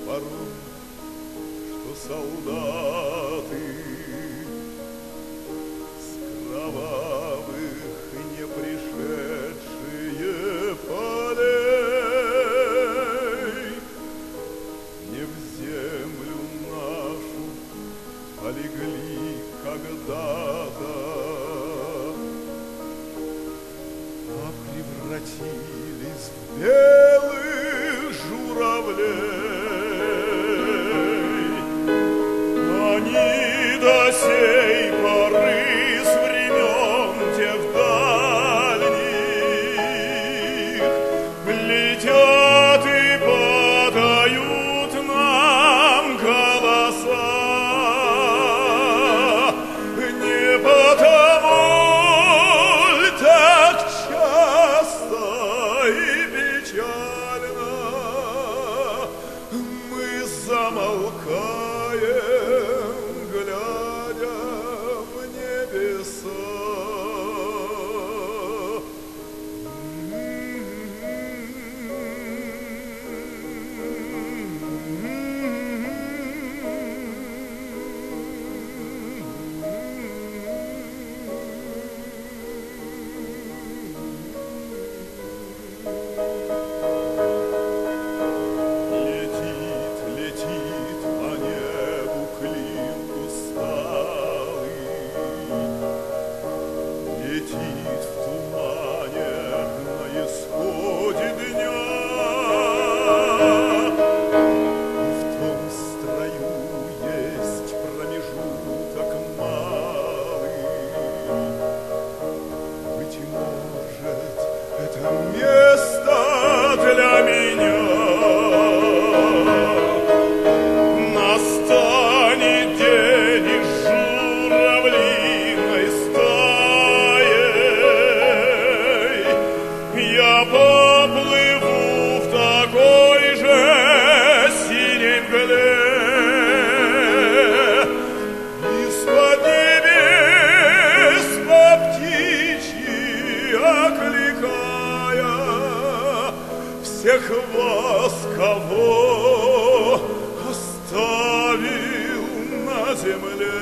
порой, что солдаты с кровавых не пришедшие полей не в землю нашу полегли когда-то, а превратились в белых журавлей. Они до сей поры с времен тех дальних летят и подают нам голоса. Не потому ль так часто и печально мы замолкаем, глядя в небеса. Летит, летит по небу клин усталый, летит в тумане на исходе дня. И в том строю есть промежуток малый. Быть может, это место для меня. Настанет день, и с журавлиной стаей я поплыву в такой же синей мгле. Из-под небес по птичьи окликая всех вас, кого оставил на земле.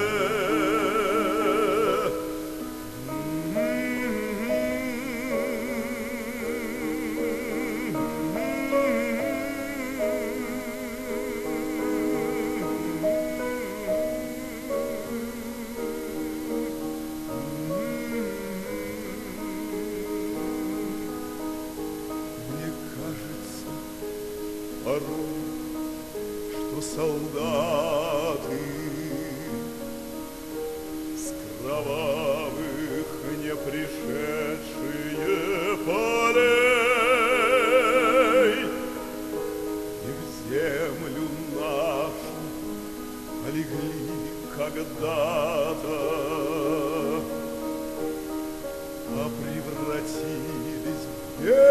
Мне кажется порой, что солдаты с кровавых не пришедшие полей и в землю нашу полегли когда-то, а превратились в